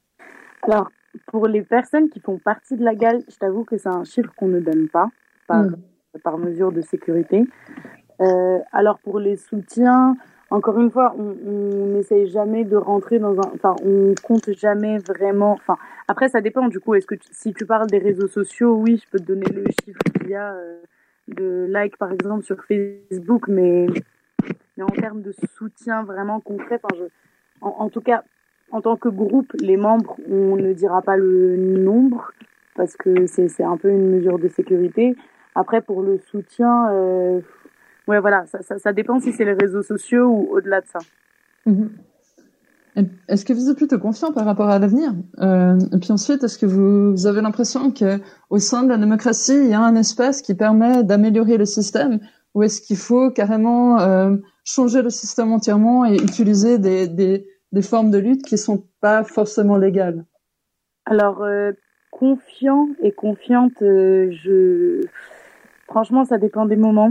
[SPEAKER 5] Alors, pour les personnes qui font partie de la Galle, je t'avoue que c'est un chiffre qu'on ne donne pas. Par, mmh. par mesure de sécurité. Euh, alors pour les soutiens, encore une fois, on n'essaye jamais de rentrer dans un, enfin on compte jamais vraiment. Enfin après ça dépend du coup. Est-ce que tu, si tu parles des réseaux sociaux, oui, je peux te donner le chiffre qu'il y a. Euh, de likes par exemple sur Facebook, mais, mais en termes de soutien vraiment concret, enfin, je, en, en tout cas, en tant que groupe, les membres, on ne dira pas le nombre parce que c'est, c'est un peu une mesure de sécurité. Après, pour le soutien, euh, ouais, voilà, ça, ça, ça dépend si c'est les réseaux sociaux ou au-delà de ça.
[SPEAKER 6] Mmh. Est-ce que vous êtes plutôt confiant par rapport à l'avenir? euh, Et puis ensuite, est-ce que vous avez l'impression que au sein de la démocratie, il y a un espace qui permet d'améliorer le système, ou est-ce qu'il faut carrément euh, changer le système entièrement et utiliser des, des, des formes de lutte qui sont pas forcément légales?
[SPEAKER 5] Alors, euh, confiant et confiante, euh, je... Franchement, ça dépend des moments.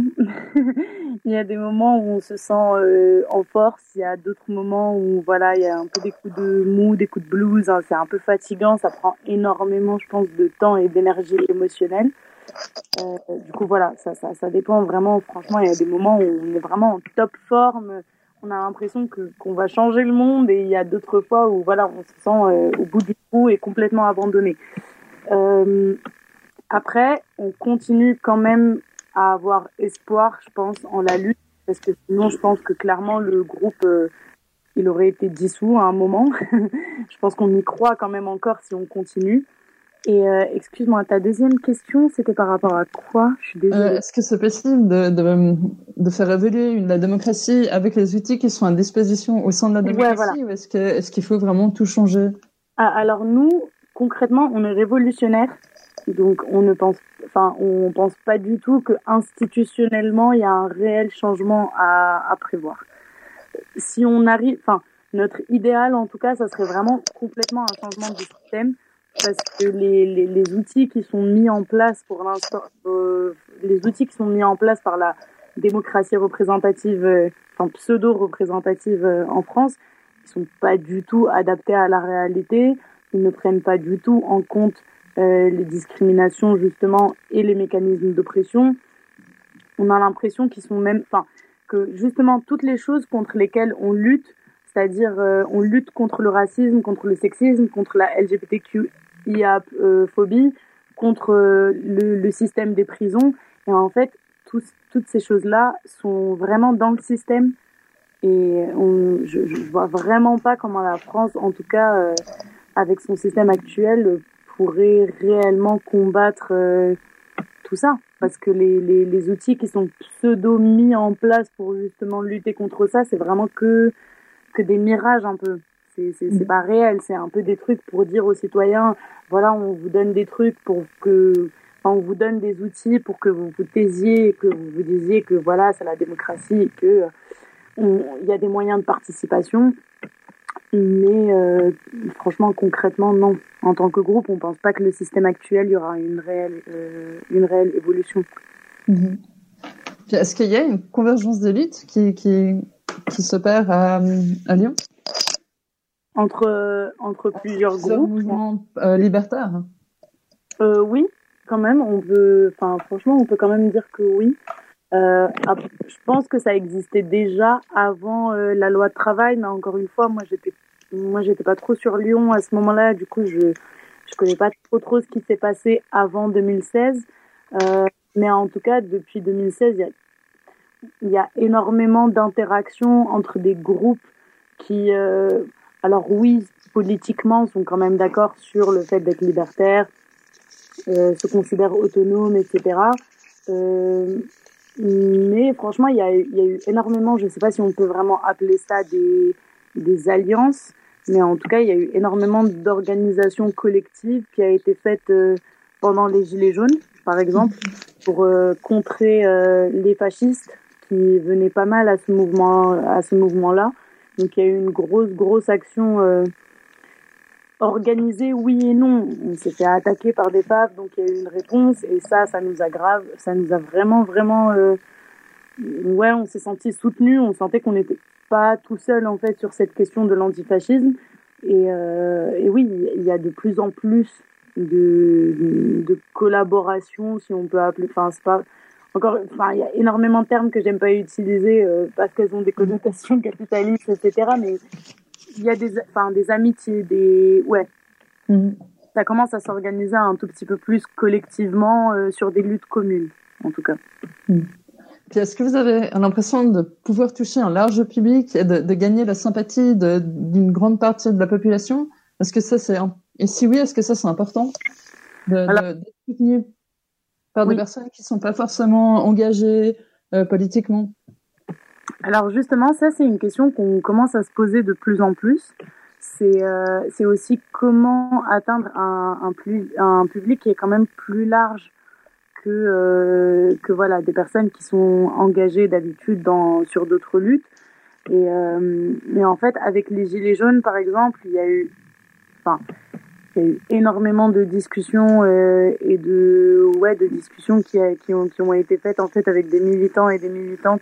[SPEAKER 5] Il y a des moments où on se sent euh, en force. Il y a d'autres moments où, voilà, il y a un peu des coups de mou, des coups de blues. Hein, c'est un peu fatigant. Ça prend énormément, je pense, de temps et d'énergie émotionnelle. Euh, du coup, voilà, ça, ça, ça dépend vraiment. Franchement, il y a des moments où on est vraiment en top forme. On a l'impression que qu'on va changer le monde. Et il y a d'autres fois où, voilà, on se sent euh, au bout du trou et complètement abandonné. Euh, Après, on continue quand même à avoir espoir, je pense, en la lutte, parce que sinon, je pense que clairement, le groupe, euh, il aurait été dissous à un moment. Je pense qu'on y croit quand même encore si on continue. Et euh, excuse-moi, ta deuxième question, c'était par rapport à quoi? Je suis désolée.
[SPEAKER 6] Euh, est-ce que c'est possible de, de, de faire évoluer la démocratie avec les outils qui sont à disposition au sein de la démocratie, ouais, voilà. Ou est-ce que, est-ce qu'il faut vraiment tout changer?
[SPEAKER 5] Ah, alors nous, concrètement, on est révolutionnaires. Donc on ne pense, enfin on pense pas du tout que institutionnellement il y a un réel changement à, à prévoir. Si on arrive, enfin notre idéal en tout cas, ça serait vraiment complètement un changement du système, parce que les, les, les outils qui sont mis en place pour l'instant, euh, les outils qui sont mis en place par la démocratie représentative, euh, enfin pseudo-représentative euh, en France, ils sont pas du tout adaptés à la réalité. Ils ne prennent pas du tout en compte Euh, les discriminations justement et les mécanismes d'oppression. On a l'impression qu'ils sont même, enfin, que justement toutes les choses contre lesquelles on lutte, c'est-à-dire euh, on lutte contre le racisme, contre le sexisme, contre la L G B T Q I A phobie, contre euh, le, le système des prisons. Et en fait, tous, toutes ces choses-là sont vraiment dans le système. Et on, je, je vois vraiment pas comment la France, en tout cas euh, avec son système actuel, pourrait réellement combattre euh, tout ça, parce que les, les, les outils qui sont pseudo mis en place pour justement lutter contre ça, c'est vraiment que que des mirages un peu. C'est c'est c'est pas réel, c'est un peu des trucs pour dire aux citoyens, voilà, on vous donne des trucs pour que, enfin, on vous donne des outils pour que vous vous taisiez, que vous vous disiez que voilà, c'est la démocratie et que il y a des moyens de participation. Mais euh, franchement, concrètement, non. En tant que groupe, on pense pas que le système actuel, il y aura une réelle, euh, une réelle évolution.
[SPEAKER 6] Mmh. Est-ce qu'il y a une convergence d'élite qui, qui, qui s'opère à, à Lyon?
[SPEAKER 5] Entre, entre plusieurs
[SPEAKER 6] Sur
[SPEAKER 5] groupes.
[SPEAKER 6] mouvement euh, libertaire?
[SPEAKER 5] Euh, oui, quand même. On peut, enfin, franchement, on peut quand même dire que oui. Euh, je pense que ça existait déjà avant euh, la loi de travail, mais encore une fois, moi j'étais, moi j'étais pas trop sur Lyon à ce moment-là. Du coup, je je connais pas trop trop ce qui s'est passé avant deux mille seize. Euh, mais en tout cas, depuis deux mille seize, il y a il y a énormément d'interactions entre des groupes qui, euh, alors oui, politiquement, sont quand même d'accord sur le fait d'être libertaires, euh, se considèrent autonomes, et cetera. Euh, Mais franchement, il y a, il y a eu énormément, je ne sais pas si on peut vraiment appeler ça des, des alliances, mais en tout cas, il y a eu énormément d'organisations collectives qui a été faites euh, pendant les Gilets jaunes, par exemple, pour euh, contrer euh, les fascistes qui venaient pas mal à ce mouvement, à ce mouvement-là. Donc, il y a eu une grosse, grosse action euh, organisée, oui et non. On s'est fait attaquer par des P A F, donc il y a eu une réponse, et ça, ça nous a grave, ça nous a vraiment, vraiment, euh, ouais, on s'est senti soutenus, on sentait qu'on n'était pas tout seul, en fait, sur cette question de l'antifascisme. Et, euh, et oui, il y a de plus en plus de, de, de collaboration, si on peut appeler, enfin, c'est pas, encore, enfin, il y a énormément de termes que j'aime pas utiliser euh, parce qu'elles ont des connotations capitalistes, et cetera, mais il y a des, enfin, des amitiés, des, ouais. Mmh. Ça commence à s'organiser un tout petit peu plus collectivement euh, sur des luttes communes. en tout cas.
[SPEAKER 6] Mmh. Puis est-ce que vous avez l'impression de pouvoir toucher un large public et de, de gagner la sympathie de, d'une grande partie de la population? Est-ce que ça c'est un... et si oui, est-ce que ça c'est important de, Alors, de, d'être soutenu par oui. des personnes qui sont pas forcément engagées euh, politiquement?
[SPEAKER 5] Alors justement, ça c'est une question qu'on commence à se poser de plus en plus. C'est euh, c'est aussi comment atteindre un, un, plus, un public qui est quand même plus large que euh, que voilà des personnes qui sont engagées d'habitude dans sur d'autres luttes. Et euh, mais en fait, avec les Gilets jaunes par exemple, il y a eu enfin il y a eu énormément de discussions euh, et de ouais de discussions qui a, qui ont qui ont été faites en fait avec des militants et des militantes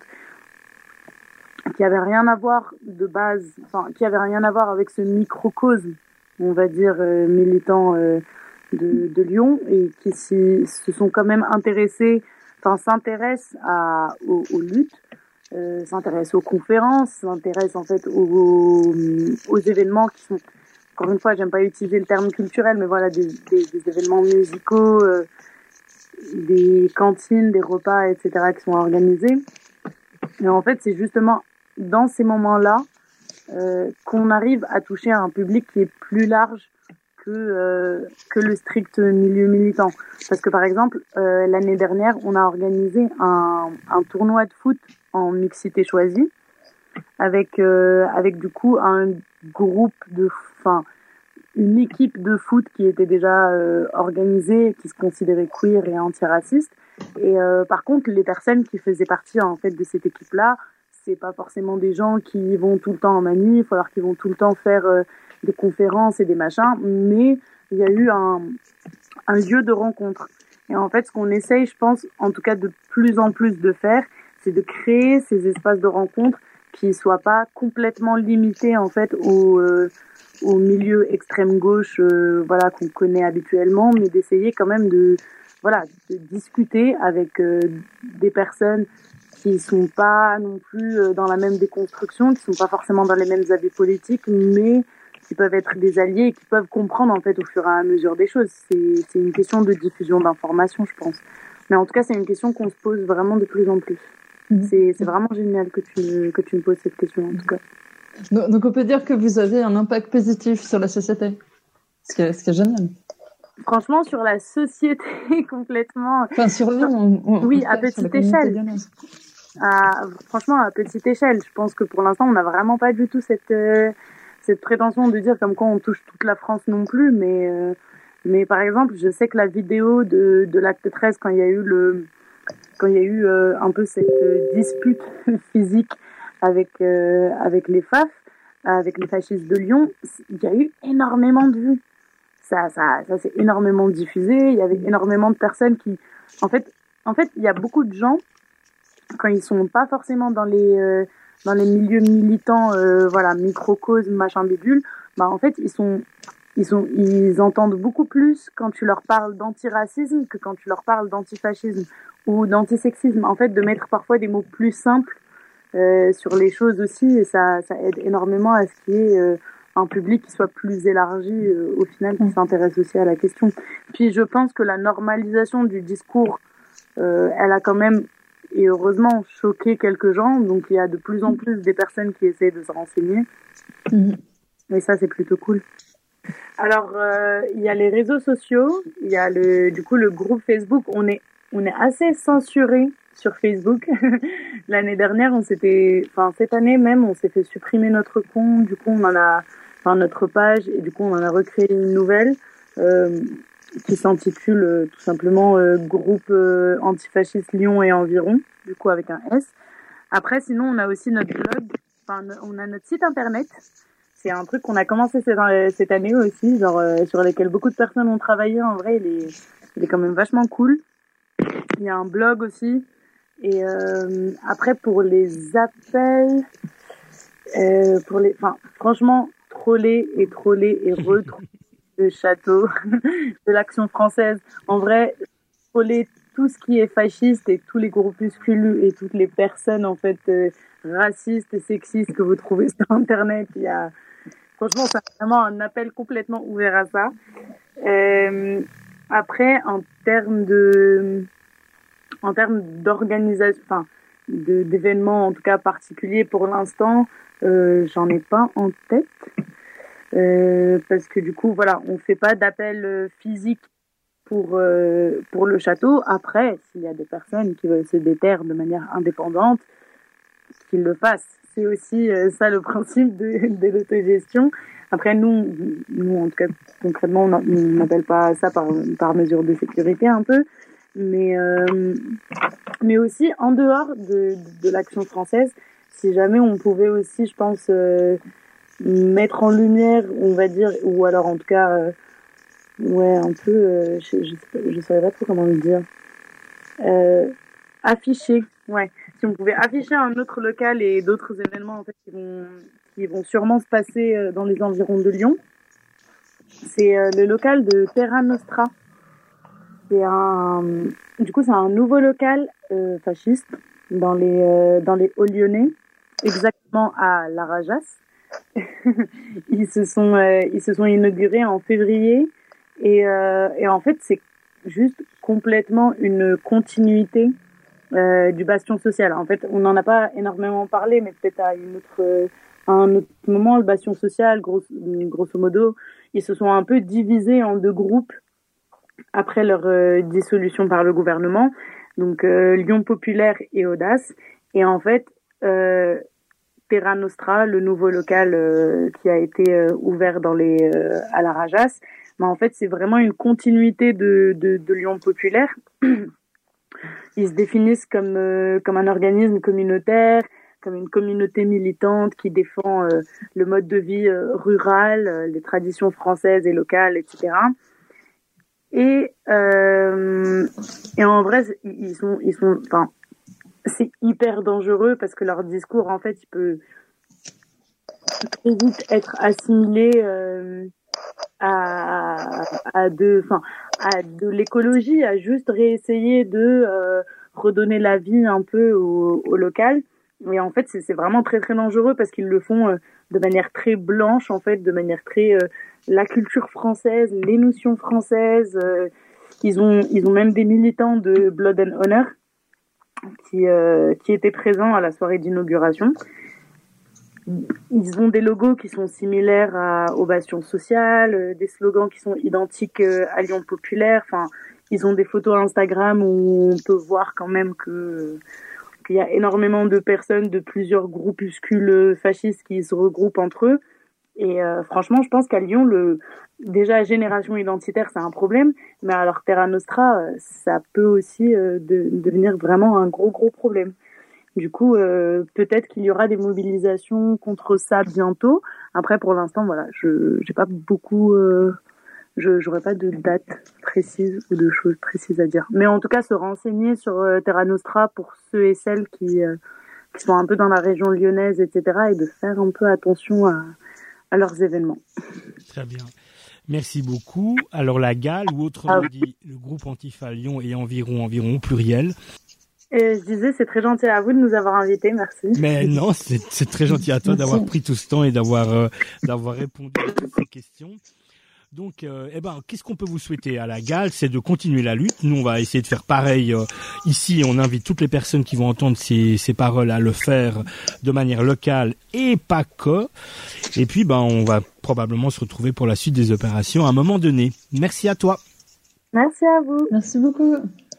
[SPEAKER 5] qui avaient rien à voir de base, enfin qui avaient rien à voir avec ce microcosme, on va dire euh, militant euh, de, de Lyon, et qui s'y, se sont quand même intéressés, enfin s'intéressent à aux, aux luttes, euh, s'intéressent aux conférences, s'intéressent en fait aux, aux événements qui sont, encore une fois, j'aime pas utiliser le terme culturel, mais voilà des, des, des événements musicaux, euh, des cantines, des repas, et cetera qui sont organisés. Et en fait, c'est justement dans ces moments-là euh, qu'on arrive à toucher un public qui est plus large que euh, que le strict milieu militant. Parce que par exemple, euh, l'année dernière, on a organisé un, un tournoi de foot en mixité choisie avec euh, avec du coup un groupe de, enfin une équipe de foot qui était déjà euh, organisée, qui se considérait queer et antiraciste. Et euh, par contre, les personnes qui faisaient partie en fait de cette équipe-là, c'est pas forcément des gens qui vont tout le temps en manif, alors qu'ils vont tout le temps faire euh, des conférences et des machins, mais il y a eu un, un lieu de rencontre. Et en fait, ce qu'on essaye, je pense, en tout cas de plus en plus de faire, c'est de créer ces espaces de rencontre qui soient pas complètement limités en fait au, euh, au milieu extrême gauche, euh, voilà, qu'on connaît habituellement, mais d'essayer quand même de, voilà, de discuter avec euh, des personnes qui sont pas non plus dans la même déconstruction, qui sont pas forcément dans les mêmes avis politiques, mais qui peuvent être des alliés et qui peuvent comprendre en fait au fur et à mesure des choses. C'est, c'est une question de diffusion d'informations, je pense. Mais en tout cas, c'est une question qu'on se pose vraiment de plus en plus. Mmh. C'est, c'est vraiment génial que tu, que tu me poses cette question, en tout cas.
[SPEAKER 6] Donc, on peut dire que vous avez un impact positif sur la société. Ce qui est, ce qui est génial.
[SPEAKER 5] Franchement, sur la société, complètement.
[SPEAKER 6] Enfin, sur Lyon, on, on,
[SPEAKER 5] oui, à petite échelle. À, franchement, à petite échelle, je pense que pour l'instant, on n'a vraiment pas du tout cette euh, cette prétention de dire comme quoi on touche toute la France non plus. Mais euh, mais par exemple, je sais que la vidéo de de l'acte treize, quand il y a eu le quand il y a eu euh, un peu cette euh, dispute physique avec euh, avec les F A F, avec les fascistes de Lyon, il y a eu énormément de vues. Ça ça ça s'est énormément diffusé. Il y avait énormément de personnes qui, en fait, en fait, il y a beaucoup de gens, quand ils sont pas forcément dans les euh, dans les milieux militants, euh, voilà, microcosme, machin bidule, bah en fait ils sont ils sont ils entendent beaucoup plus quand tu leur parles d'antiracisme que quand tu leur parles d'antifascisme ou d'antisexisme. En fait, de mettre parfois des mots plus simples euh, sur les choses aussi, et ça ça aide énormément à ce qu'il y ait euh, un public qui soit plus élargi euh, au final, qui s'intéresse aussi à la question. Puis je pense que la normalisation du discours, euh, elle a quand même, et heureusement, choqué quelques gens. Donc il y a de plus en plus des personnes qui essaient de se renseigner. Mmh. Et ça, c'est plutôt cool. Alors, euh, il y a les réseaux sociaux, il y a le, du coup le groupe Facebook. On est, on est assez censuré sur Facebook. L'année dernière, on s'était, enfin cette année même, on s'est fait supprimer notre compte. Du coup, on en a, enfin notre page, et du coup, on en a recréé une nouvelle. Euh, qui s'intitule euh, tout simplement euh, groupe euh, antifasciste Lyon et environ, du coup avec un S. Après, sinon, on a aussi notre blog, enfin, on a notre site internet. C'est un truc qu'on a commencé cette, cette année aussi, genre euh, sur lequel beaucoup de personnes ont travaillé. En vrai, il est, il est quand même vachement cool. Il y a un blog aussi. Et euh, après, pour les appels, euh, pour les, enfin, franchement, troller et troller et retroller le château de l'Action française. En vrai, troller tout ce qui est fasciste et tous les groupuscules et toutes les personnes en fait euh, racistes et sexistes que vous trouvez sur Internet. Il y a, franchement, c'est vraiment un appel complètement ouvert à ça. Euh, après, en termes de en termes d'organisation, enfin, de, d'événements en tout cas particuliers pour l'instant, euh, j'en ai pas en tête. Euh, parce que du coup, voilà, on fait pas d'appel physique pour euh, pour le château. Après, s'il y a des personnes qui veulent se déterrer de manière indépendante, qu'ils le fassent. C'est aussi euh, ça le principe de, de l'autogestion. Après, nous, nous en tout cas concrètement, on n'appelle pas ça par par mesure de sécurité un peu, mais euh, mais aussi en dehors de de l'action française, si jamais on pouvait aussi, je pense. Euh, mettre en lumière, on va dire, ou alors en tout cas, euh, ouais, un peu, euh, je, je, je savais pas trop comment le dire, euh, afficher, ouais, si on pouvait afficher un autre local et d'autres événements en fait qui vont, qui vont sûrement se passer euh, dans les environs de Lyon, c'est euh, le local de Terra Nostra. C'est un, du coup, c'est un nouveau local euh, fasciste dans les euh, dans les Hauts-Lyonnais, exactement à Larajas. ils se sont euh, ils se sont inaugurés en février et euh, et en fait c'est juste complètement une continuité euh, du bastion social. En fait, on n'en a pas énormément parlé, mais peut-être à une autre euh, à un autre moment, le bastion social, grosso, grosso modo, ils se sont un peu divisés en deux groupes après leur euh, dissolution par le gouvernement. Donc euh, Lyon Populaire et Audace. Et en fait, euh, Terra Nostra, le nouveau local euh, qui a été euh, ouvert dans les euh, à la Rajas, mais en fait c'est vraiment une continuité de de, de Lyon Populaire. Ils se définissent comme euh, comme un organisme communautaire, comme une communauté militante qui défend euh, le mode de vie euh, rural, euh, les traditions françaises et locales, et cetera. Et euh, et en vrai ils sont ils sont enfin c'est hyper dangereux parce que leur discours, en fait, il peut très vite être assimilé euh, à, à de, enfin, à de l'écologie, à juste réessayer de euh, redonner la vie un peu au, au local. Et en fait, c'est, c'est vraiment très très dangereux parce qu'ils le font euh, de manière très blanche, en fait, de manière très euh, la culture française, les notions françaises. Euh, ils ont ils ont même des militants de Blood and Honor qui euh, qui étaient présents à la soirée d'inauguration. Ils ont des logos qui sont similaires à, au Bastion Social, euh, des slogans qui sont identiques euh, à Lyon Populaire. Enfin, ils ont des photos Instagram où on peut voir quand même que euh, qu'il y a énormément de personnes de plusieurs groupuscules fascistes qui se regroupent entre eux. Et euh, franchement, je pense qu'à Lyon, le déjà génération identitaire, c'est un problème, mais alors Terra Nostra, ça peut aussi euh, de, devenir vraiment un gros gros problème. Du coup, euh, peut-être qu'il y aura des mobilisations contre ça bientôt. Après, pour l'instant, voilà, je j'ai pas beaucoup, euh, je j'aurais pas de date précise ou de choses précises à dire. Mais en tout cas, se renseigner sur euh, Terra Nostra pour ceux et celles qui euh, qui sont un peu dans la région lyonnaise, et cetera, et de faire un peu attention à à leurs événements.
[SPEAKER 4] Très bien. Merci beaucoup. Alors la Gale, ou autrement dit le groupe Antifa Lyon et environ, environ au pluriel.
[SPEAKER 5] Et je disais, c'est très gentil à vous de nous avoir invités, merci.
[SPEAKER 4] Mais non, c'est, c'est très gentil à toi d'avoir pris tout ce temps et d'avoir euh, d'avoir répondu à toutes ces questions. Donc, euh, eh ben, qu'est-ce qu'on peut vous souhaiter à la Gale, c'est de continuer la lutte. Nous, on va essayer de faire pareil euh, ici. On invite toutes les personnes qui vont entendre ces, ces paroles à le faire de manière locale et pas que. Et puis, ben, on va probablement se retrouver pour la suite des opérations à un moment donné. Merci à toi.
[SPEAKER 5] Merci à vous.
[SPEAKER 6] Merci beaucoup.